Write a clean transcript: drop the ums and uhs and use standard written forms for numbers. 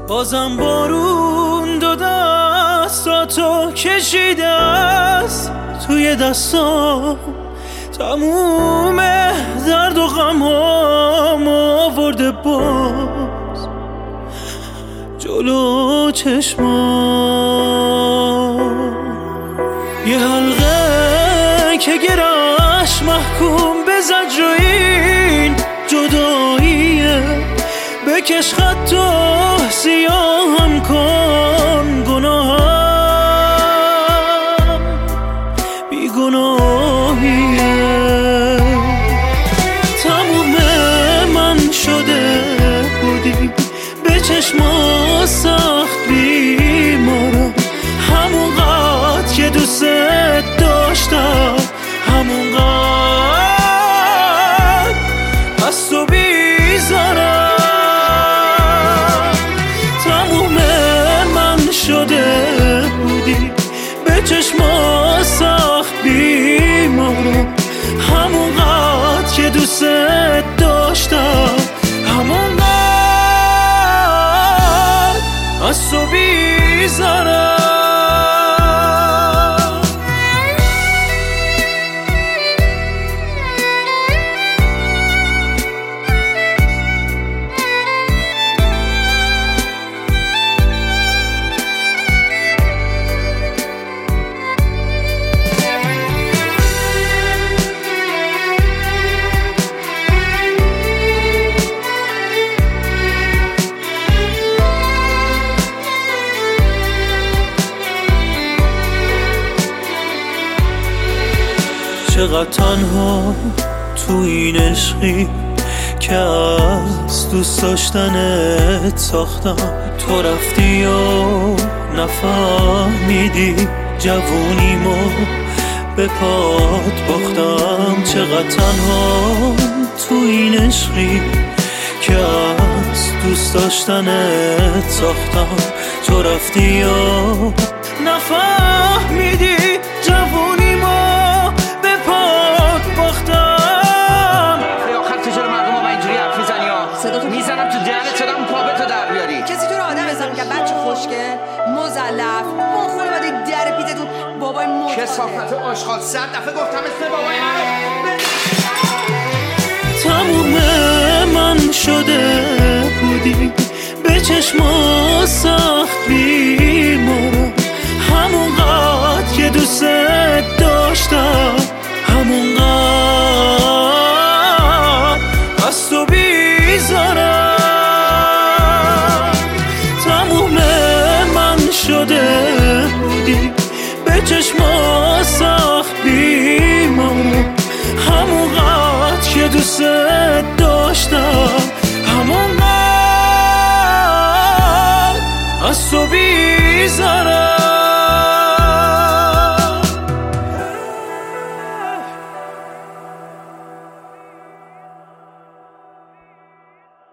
بازم بارون دو دستاتو کشیده است توی دستام، تموم درد و غمام آورده باز جلو چشمام. یه حلقه که گرش محکوم به زجر و این جداییه، بکش خط و سیاهم کن گناهم بی گناهیه. تموم من شده بودی به چشما سخت بیمارم، همون قد که دوست داشتم، همون قد از تو بیزارم. تموم من شده بودی به چشما سخت بیمارم، همون قد که دوست داشتم، همون قد از تو بیزارم. چقدر تنها تو این عشقی که از دوست داشتنت ساختم، تو رفتی و نفهمیدی جوونیمو به پات باختم. چقدر تنها تو این عشقی که از دوست داشتنت ساختم، تو رفتی و نفهمیدی جوونیمو به پات باختم. آخر تو جلو مردم با اینجوری حرف میزنی ها؟ صداتو میزنم تو دهنت، صدام پابتو در بیاری. کسی تو رو آدم حساب کرد؟ بچه خوشگل مزلف با خونه باید در پیتتون بابای موت چه صافت آشغال، 100 دفعه گفتم اسم بابای تموم من شده بودی به چشما سخت بیمارم، همون قد که دوست داشتم، همون قد از تو بیزارم. تموم من شده بودی به چشما سخت بیمارم، همون قد که دوست داشتم، همون قد از تو بیزارم.